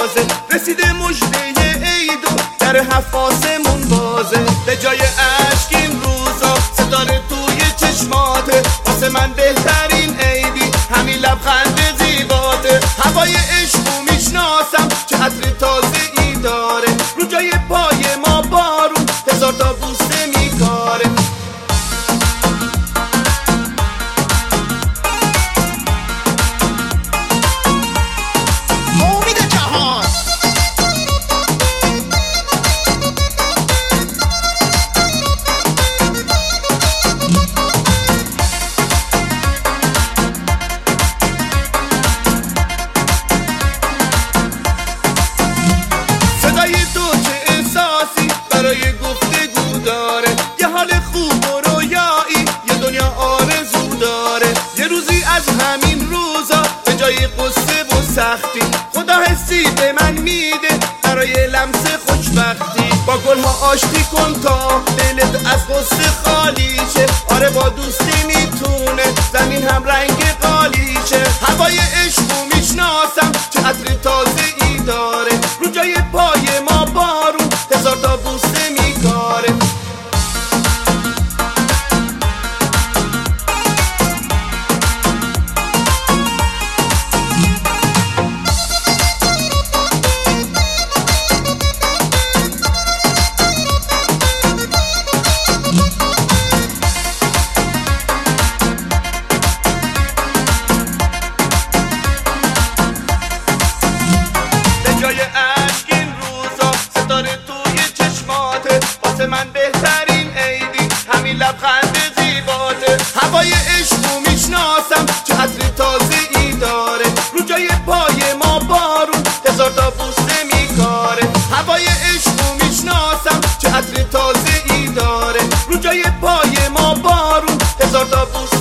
تازه رسیده مژده عید و در هفت آسمون بازه. به جای اشک این روزا ستاره توی چشماته، واسه من بهترین عیدی همین لبخند زیباته. هوای عشقو میشناسم چه عطر تازه ای داره، رو جای پای ما بارون هزار تا بوسه میکاره. برای گفتگو داره، یه حال خوب و رویایی، یه دنیا آرزو داره. یه روزی از همین روزا به جای قصه و سختی خدا حسی به من میده برای لمس خوشبختی. با گلها آشتی کن تا دلت از قصه خالی شه. آره با دوستی میتونه زمین هم رنگ قالی شه. هوای عشقو میشناسم چه عطر تازه ای داره، رو جای پای ما بارون هزار تا بوسه میکاره. به جای اشک این روزا ستاره توی چشماته، واسه من بهترین عیدی همین لبخند زیباته. هوای عشقو میشناسم چه عطر تازه ای داره، رو جای پای ما بارون هزار تا بوسه میکاره. هوای عشقو میشناسم چه عطر تازه ای داره، رو جای پای ما بارون هزار تا بوسه